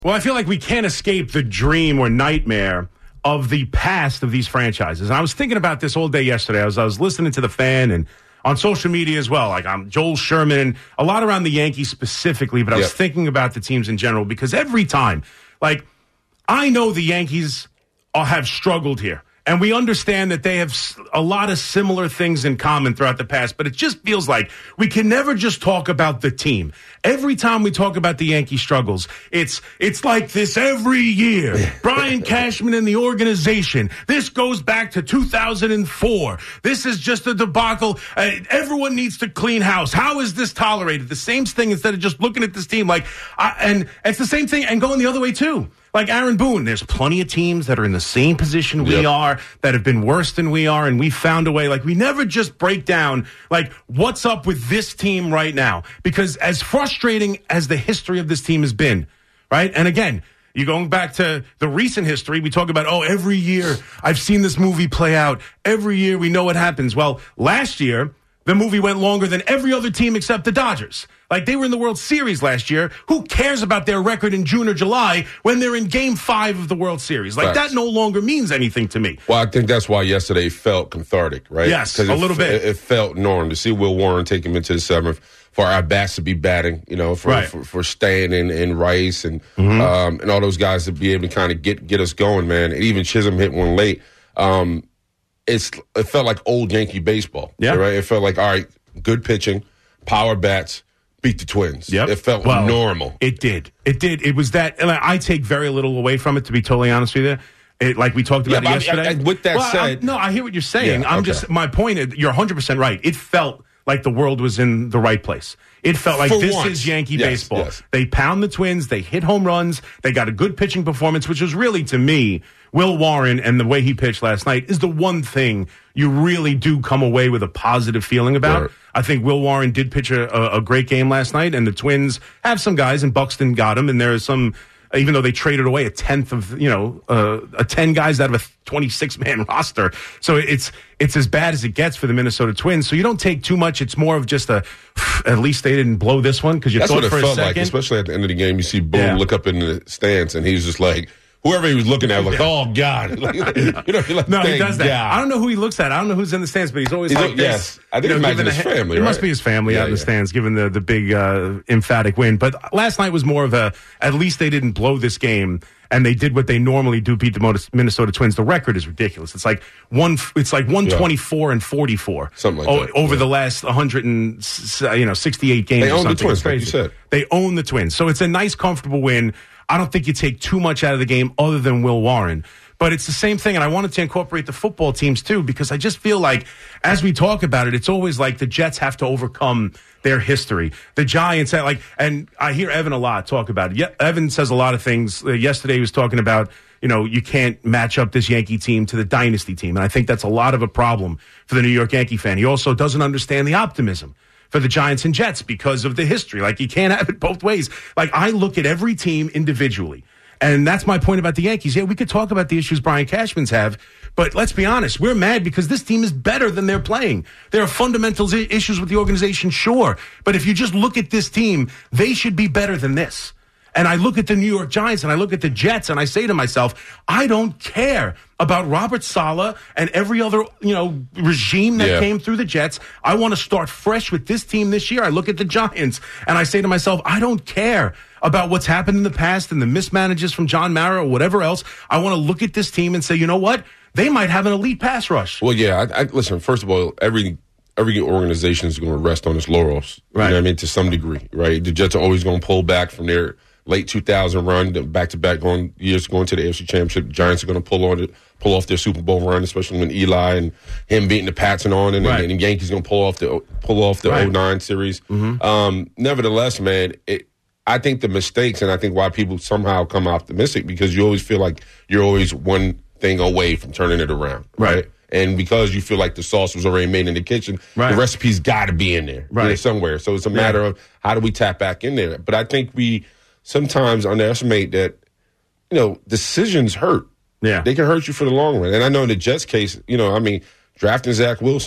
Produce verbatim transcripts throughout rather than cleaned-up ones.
Well, I feel like we can't escape the dream or nightmare of the past of these franchises. And I was thinking about this all day yesterday. I was, I was listening to The Fan and on social media as well. Like I'm Joel Sherman, a lot around the Yankees specifically, but I was yep. thinking about the teams in general because every time, like, I know the Yankees have struggled here. And we understand that they have a lot of similar things in common throughout the past, but it just feels like we can never just talk about the team. Every time we talk about the Yankee struggles, it's it's like this every year. Brian Cashman and the organization. This goes back to two thousand four. This is just a debacle. Uh, everyone needs to clean house. How is this tolerated? The same thing instead of just looking at this team like, uh, and it's the same thing and going the other way too. Like Aaron Boone, there's plenty of teams that are in the same position we yep. are, that have been worse than we are, and we found a way. Like, we never just break down, like, what's up with this team right now? Because as frustrating as the history of this team has been, right? And again, you're going back to the recent history. We talk about, oh, every year I've seen this movie play out. Every year we know what happens. Well, last year, the movie went longer than every other team except the Dodgers. Like, they were in the World Series last year. Who cares about their record in June or July when they're in Game five of the World Series? Like, Facts. That no longer means anything to me. Well, I think that's why yesterday felt cathartic, right? Yes, a it, little bit. It, it felt normal to see Will Warren take him into the seventh, for our bats to be batting, you know, for right. for, for Stan and, and Rice and mm-hmm. um, and all those guys to be able to kind of get, get us going, man. And even Chisholm hit one late. Um, it's It felt like old Yankee baseball, yeah. right? It felt like, all right, good pitching, power bats, beat the Twins. Yep. It felt well, normal. It did. It did. It was that. And I take very little away from it, to be totally honest with you. It, like we talked about yeah, it yesterday. I, I, with that well, said. I, no, I hear what you're saying. Yeah, I'm okay. just, my point is, you're one hundred percent right. It felt like the world was in the right place. It felt like For this once. is Yankee yes, baseball. Yes. They pound the Twins. They hit home runs. They got a good pitching performance, which was really, to me, Will Warren and the way he pitched last night is the one thing you really do come away with a positive feeling about. Right. I think Will Warren did pitch a, a great game last night, and the Twins have some guys, and Buxton got him, and there is some, even though they traded away a tenth of, you know, uh, a ten guys out of a twenty-six man roster. So it's it's as bad as it gets for the Minnesota Twins. So you don't take too much. It's more of just a, at least they didn't blow this one, because you That's thought what it for felt a second. like, especially at the end of the game. You see Boone Yeah. look up in the stands, and he's just like, whoever he was looking at, like, yeah. oh, God. Like, you know, you're like, no, he does that. God. I don't know who he looks at. I don't know who's in the stands, but he's always He's like like, this. yes. I think you know, he imagine his the, family, It right? must be his family yeah, out in the yeah. stands, given the, the big uh, emphatic win. But last night was more of a, at least they didn't blow this game, and they did what they normally do, beat the Minnesota Twins. The record is ridiculous. It's like one. It's like one twenty-four yeah. and forty-four. Something like o- that. Over yeah. the last one hundred and, you know, sixty-eight games. They or own something. the Twins, it's crazy. like you said. They own the Twins. So it's a nice, comfortable win. I don't think you take too much out of the game other than Will Warren. But it's the same thing, and I wanted to incorporate the football teams, too, because I just feel like, as we talk about it, it's always like the Jets have to overcome their history. The Giants, like, and I hear Evan a lot talk about it. Yeah, Evan says a lot of things. Uh, yesterday he was talking about, you know, you can't match up this Yankee team to the dynasty team, and I think that's a lot of a problem for the New York Yankee fan. He also doesn't understand the optimism for the Giants and Jets because of the history. Like, you can't have it both ways. Like, I look at every team individually. And that's my point about the Yankees. Yeah, we could talk about the issues Brian Cashman's have, but let's be honest. We're mad because this team is better than they're playing. There are fundamental issues with the organization, sure. But if you just look at this team, they should be better than this. And I look at the New York Giants and I look at the Jets and I say to myself, I don't care about Robert Saleh and every other, you know, regime that yeah. came through the Jets. I want to start fresh with this team this year. I look at the Giants and I say to myself, I don't care about what's happened in the past and the mismanages from John Mara or whatever else. I want to look at this team and say, you know what? They might have an elite pass rush. Well, yeah. I, I, listen, first of all, every every organization is going to rest on its laurels. Right. You know what I mean? To some degree, right? The Jets are always going to pull back from their late two thousand run, back-to-back going years going to the A F C Championship. The Giants are going to pull on it, pull off their Super Bowl run, especially when Eli and him beating the Pats and on, and, right. and the Yankees going to pull off the pull off the right. oh nine series. Mm-hmm. Um, nevertheless, man, it, I think the mistakes, and I think why people somehow come optimistic, because you always feel like you're always one thing away from turning it around, right? Right. And because you feel like the sauce was already made in the kitchen, right. the recipe's got to be in there, right. there somewhere. So it's a matter yeah. of how do we tap back in there. But I think we sometimes underestimate that, you know, decisions hurt. Yeah. They can hurt you for the long run. And I know in the Jets case, you know, I mean, drafting Zach Wilson,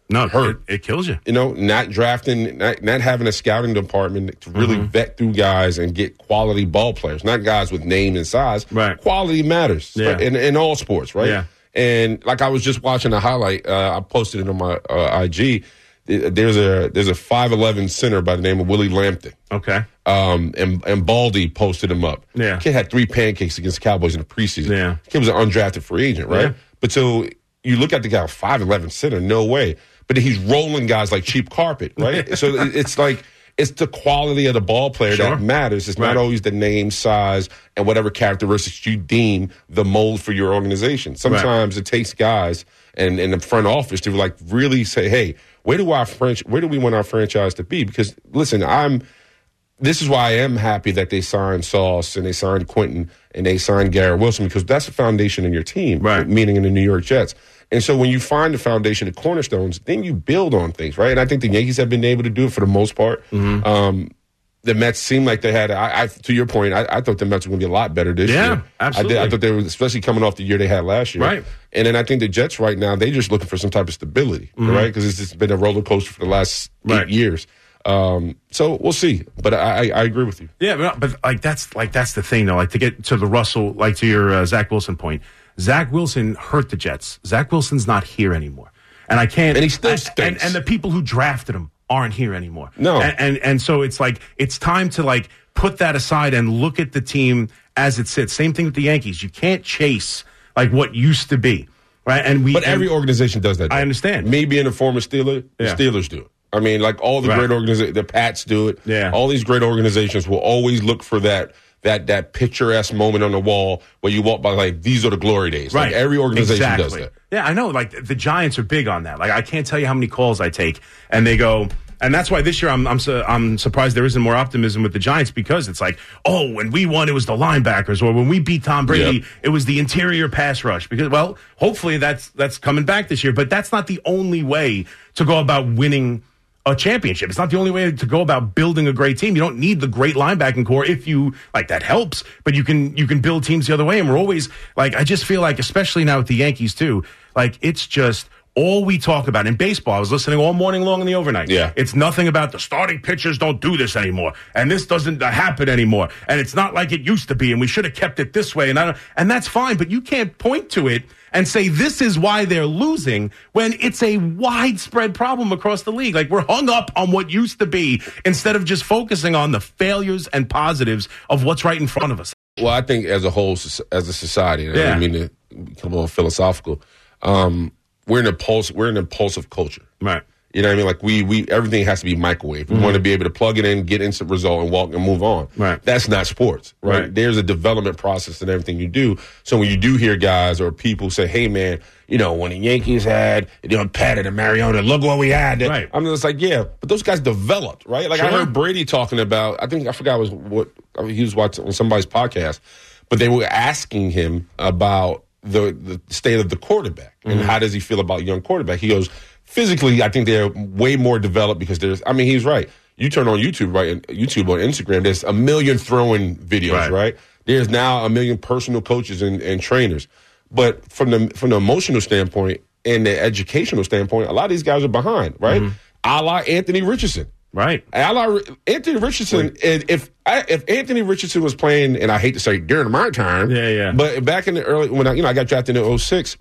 No, hurt. It, it kills you. You know, not drafting, not, not having a scouting department to really mm-hmm. vet through guys and get quality ball players, not guys with name and size. Right. Quality matters yeah. in, in all sports, right? Yeah. And like I was just watching a highlight, uh, I posted it on my uh, I G. There's a there's a five eleven center by the name of Willie Lampton. Okay. Um, and and Baldy posted him up. Yeah. Kid had three pancakes against the Cowboys in the preseason. Yeah. Kid was an undrafted free agent, right? Yeah. But so you look at the guy, five eleven center, no way. But he's rolling guys like cheap carpet, right? So it's like it's the quality of the ball player sure. that matters. It's right. not always the name, size, and whatever characteristics you deem the mold for your organization. Sometimes right. it takes guys and in the front office to like really say, hey, where do our French, where do we want our franchise to be? Because listen, I'm. This is why I am happy that they signed Sauce and they signed Quentin and they signed Garrett Wilson, because that's the foundation in your team, right. meaning in the New York Jets. And so when you find the foundation, the cornerstones, then you build on things, right? And I think the Yankees have been able to do it for the most part. Mm-hmm. Um, the Mets seemed like they had, I, I, to your point, I, I thought the Mets were going to be a lot better this yeah, year. Yeah, absolutely. I, did, I thought they were, especially coming off the year they had last year. Right. And then I think the Jets right now, they're just looking for some type of stability, mm-hmm. right? Because it's just been a roller coaster for the last right. eight years. Um, so we'll see, but I, I, I agree with you. Yeah, but, but like that's like that's the thing though. Like to get to the Russell, like to your uh, Zach Wilson point, Zach Wilson hurt the Jets. Zach Wilson's not here anymore, and I can't. And he still and, stinks. And, and the people who drafted him aren't here anymore. No, and, and and so it's like it's time to like put that aside and look at the team as it sits. Same thing with the Yankees. You can't chase like what used to be, right? And we, but every and, organization does that. Though. I understand. Me being a former Steeler, the yeah. Steelers do it. I mean, like all the right. great organizations, the Pats do it. Yeah. All these great organizations will always look for that that that picturesque moment on the wall where you walk by, like, these are the glory days. Right. Like every organization exactly. does that. Yeah, I know. Like the Giants are big on that. Like I can't tell you how many calls I take, and they go. And that's why this year I'm I'm su- I'm surprised there isn't more optimism with the Giants, because it's like, oh, when we won, it was the linebackers, or when we beat Tom Brady, yep. it was the interior pass rush. Because, well, hopefully that's that's coming back this year, but that's not the only way to go about winning a championship. It's not the only way to go about building a great team. You don't need the great linebacking core if you like that helps, but you can you can build teams the other way. And we're always like, I just feel like, especially now with the Yankees too, like it's just all we talk about in baseball. I was listening all morning long in the overnight. Yeah. It's nothing about the starting pitchers don't do this anymore, and this doesn't happen anymore, and it's not like it used to be, and we should have kept it this way. And I don't, and that's fine, but you can't point to it and say this is why they're losing when it's a widespread problem across the league. Like, we're hung up on what used to be instead of just focusing on the failures and positives of what's right in front of us. Well, I think as a whole, as a society, and yeah. I don't mean to become a little philosophical, um, we're in a pulse, we're in an impulsive culture. Right. You know what I mean? Like we, we, everything has to be microwave. We mm-hmm. want to be able to plug it in, get instant result, and walk and move on. Right. That's not sports, right? right? There's a development process in everything you do. So when you do hear guys or people say, "Hey, man, you know, when the Yankees had, you know, Pettit and Mariota, look what we had." Right. I'm just like, yeah, but those guys developed, right? Like sure. I heard Brady talking about. I think I forgot was what I mean, he was watching on somebody's podcast, but they were asking him about the the state of the quarterback and mm-hmm. how does he feel about young quarterback. He goes, physically, I think they're way more developed because there's, I mean, he's right. You turn on YouTube, right? YouTube or Instagram, there's a million throwing videos, right? right? There's now a million personal coaches and, and trainers. But from the from the emotional standpoint and the educational standpoint, a lot of these guys are behind, right? Mm-hmm. A la Anthony Richardson. Right. A la Anthony Richardson, and if I, if Anthony Richardson was playing, and I hate to say during my time, yeah, yeah. but back in the early, when I, you know, I got drafted in oh six,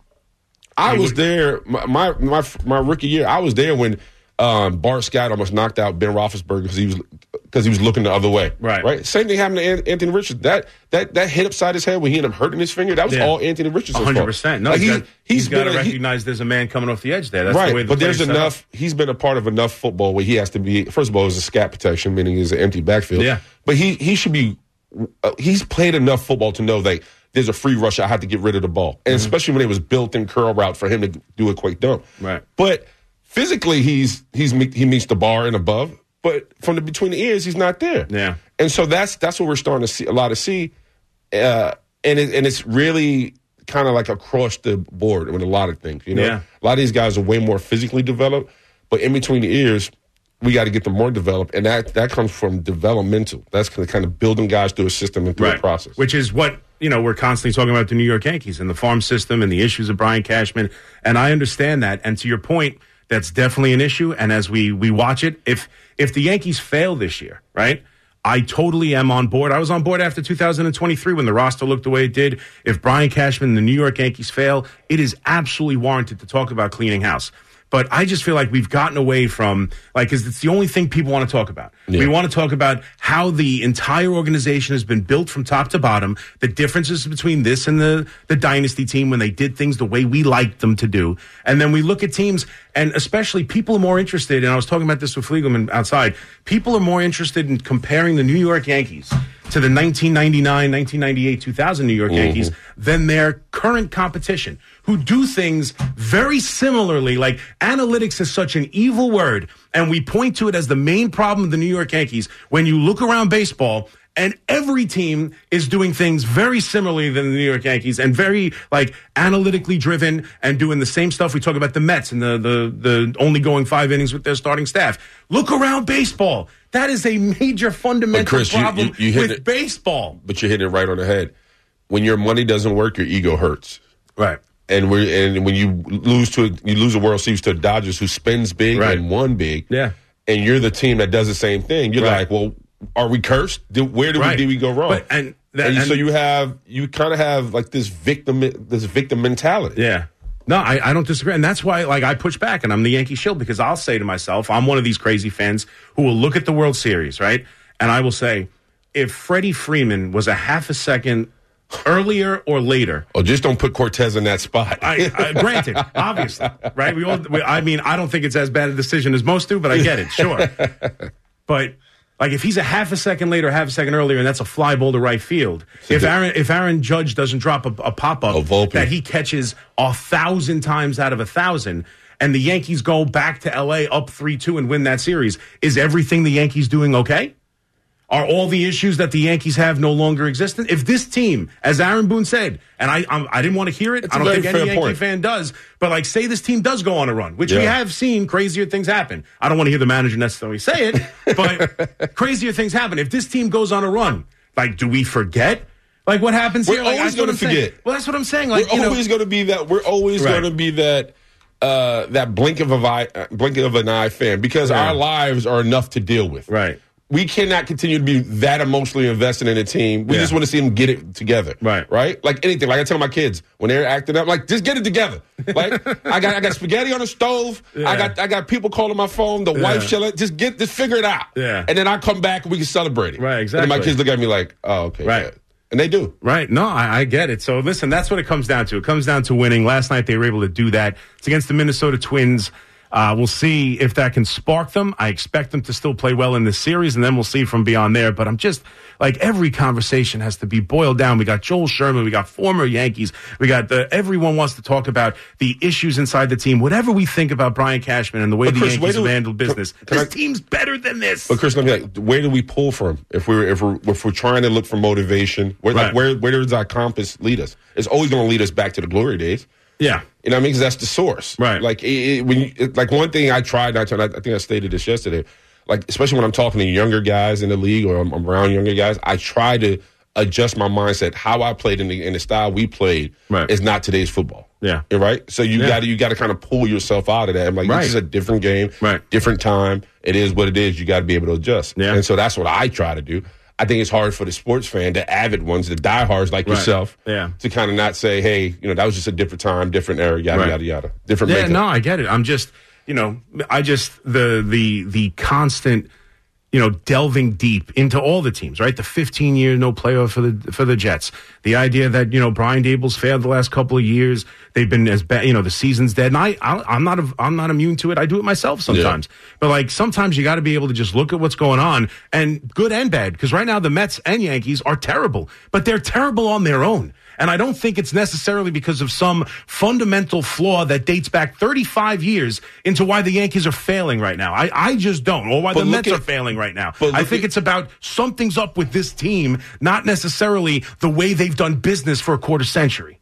I was there, my, my my rookie year, I was there when um, Bart Scott almost knocked out Ben Roethlisberger because he was because he was looking the other way. Right. Right. Same thing happened to Anthony Richardson. That that that hit upside his head when he ended up hurting his finger. That was yeah. all Anthony Richardson's one hundred percent. fault. No, like he's, got, he's, he's got to a, recognize he, there's a man coming off the edge there. That's right. the way the but there's enough. Up. He's been a part of enough football where he has to be. First of all, it's a scat protection, meaning he's an empty backfield. Yeah. But he he should be. Uh, he's played enough football to know that there's a free rush. I have to get rid of the ball, and mm-hmm. especially when it was built-in curl route for him to do a quick dump. Right. But physically, he's he's he meets the bar and above. But from the between the ears, he's not there. Yeah. And so that's that's what we're starting to see a lot of see, uh, and it, and it's really kind of like across the board with a lot of things. You know, yeah. a lot of these guys are way more physically developed, but in between the ears, we got to get them more developed, and that that comes from developmental. That's kind of, kind of building guys through a system and through right. a process. Which is what, you know, we're constantly talking about the New York Yankees and the farm system and the issues of Brian Cashman, and I understand that. And to your point, That's definitely an issue. And as we we watch it, if if the Yankees fail this year, right, I totally am on board. I was on board after two thousand twenty-three when the roster looked the way it did. If Brian Cashman and the New York Yankees fail, it is absolutely warranted to talk about cleaning house. But I just feel like we've gotten away from, like, because it's the only thing people want to talk about. Yeah. We want to talk about how the entire organization has been built from top to bottom, the differences between this and the, the dynasty team when they did things the way we liked them to do. And then we look at teams, and especially people are more interested, and I was talking about this with Fliegelman outside, people are more interested in comparing the New York Yankees to the nineteen ninety-nine, nineteen ninety-eight, two thousand New York mm-hmm. Yankees than their current competition, who do things very similarly. Like, analytics is such an evil word, and we point to it as the main problem of the New York Yankees when you look around baseball, and every team is doing things very similarly than the New York Yankees and very, like, analytically driven and doing the same stuff. We talk about the Mets and the, the, the only going five innings with their starting staff. Look around baseball. That is a major fundamental Chris, problem you, you, you with it, baseball. But you're hitting it right on the head. When your money doesn't work, your ego hurts. Right. And we and when you lose to you lose a World Series to the Dodgers, who spends big right. and won big, yeah, and you're the team that does the same thing, you're right. like, well, are we cursed? Did, where did right. we did we go wrong? But, and, that, and, and so you have you kind of have like this victim this victim mentality. Yeah. No, I, I don't disagree. And that's why, like, I push back, and I'm the Yankee shield, because I'll say to myself, I'm one of these crazy fans who will look at the World Series, right? And I will say, if Freddie Freeman was a half a second earlier or later. Oh, just don't put Cortez in that spot. I, I, granted, obviously, right? We all. We, I mean, I don't think it's as bad a decision as most do, but I get it, sure. But like, if he's a half a second later, half a second earlier, and that's a fly ball to right field. If Aaron, if Aaron Judge doesn't drop a, a pop up that he catches a thousand times out of a thousand, and the Yankees go back to L A up three two and win that series, is everything the Yankees doing okay? Are all the issues that the Yankees have no longer existent? If this team, as Aaron Boone said, and I I'm, I didn't want to hear it, it's I don't think any Yankee point. fan does, but like, say this team does go on a run, which yeah. we have seen crazier things happen. I don't want to hear the manager necessarily say it, but crazier things happen. If this team goes on a run, like, do we forget? Like, what happens we're here? Like, always going to forget. Saying. Well, that's what I'm saying. Like, we're you always going to be that. We're always right. going to be that. Uh, that blink of a eye, blink of an eye fan, because yeah. our lives are enough to deal with. Right. We cannot continue to be that emotionally invested in a team. We yeah. just want to see them get it together. Right. Right? Like anything. Like I tell my kids when they're acting up, like, just get it together. Like, I got I got spaghetti on the stove. Yeah. I got I got people calling my phone. The yeah. wife chilling. Just get just figure it out. Yeah. And then I come back and we can celebrate it. Right, exactly. And then my kids look at me like, oh, okay. Right. Yeah. And they do. Right. No, I, I get it. So listen, that's what it comes down to. It comes down to winning. Last night they were able to do that. It's against the Minnesota Twins. Uh, we'll see if that can spark them. I expect them to still play well in this series, and then we'll see from beyond there. But I'm just, like, every conversation has to be boiled down. We got Joel Sherman. We got former Yankees. We got the, everyone wants to talk about the issues inside the team. Whatever we think about Brian Cashman and the way but the Chris, Yankees have we, handled business, can, can this I, team's better than this. But Chris, let me like, where do we pull from if we're if we're if we're trying to look for motivation? Where right. like where where does our compass lead us? It's always going to lead us back to the glory days. Yeah. You know what I mean? Because that's the source. Right. Like, it, it, when you, it, like one thing I tried, I, tried, I think I stated this yesterday, like, especially when I'm talking to younger guys in the league or I'm, I'm around younger guys, I try to adjust my mindset. How I played in the, in the style we played right. is not today's football. Yeah. Right? So you yeah. got to you got to kind of pull yourself out of that. I'm like, right. this is a different game, right. different time. It is what it is. You got to be able to adjust. Yeah. And so that's what I try to do. I think it's hard for the sports fan, the avid ones, the diehards like right. yourself, yeah. to kind of not say, hey, you know, that was just a different time, different era, yada, right. yada, yada. Different Yeah, makeup. no, I get it. I'm just, you know, I just, the the the constant, you know, delving deep into all the teams, right? The fifteen year no playoff for the for the Jets. The idea that, you know, Brian Daboll's failed the last couple of years. They've been as bad, you know, the season's dead. And I, I I'm not, I'm not immune to it. I do it myself sometimes. Yeah. But like, sometimes you got to be able to just look at what's going on, and good and bad. Because right now the Mets and Yankees are terrible, but they're terrible on their own. And I don't think it's necessarily because of some fundamental flaw that dates back thirty-five years into why the Yankees are failing right now. I, I just don't. Or why but the Mets at, are failing right now. I think at, it's about something's up with this team, not necessarily the way they've done business for a quarter century.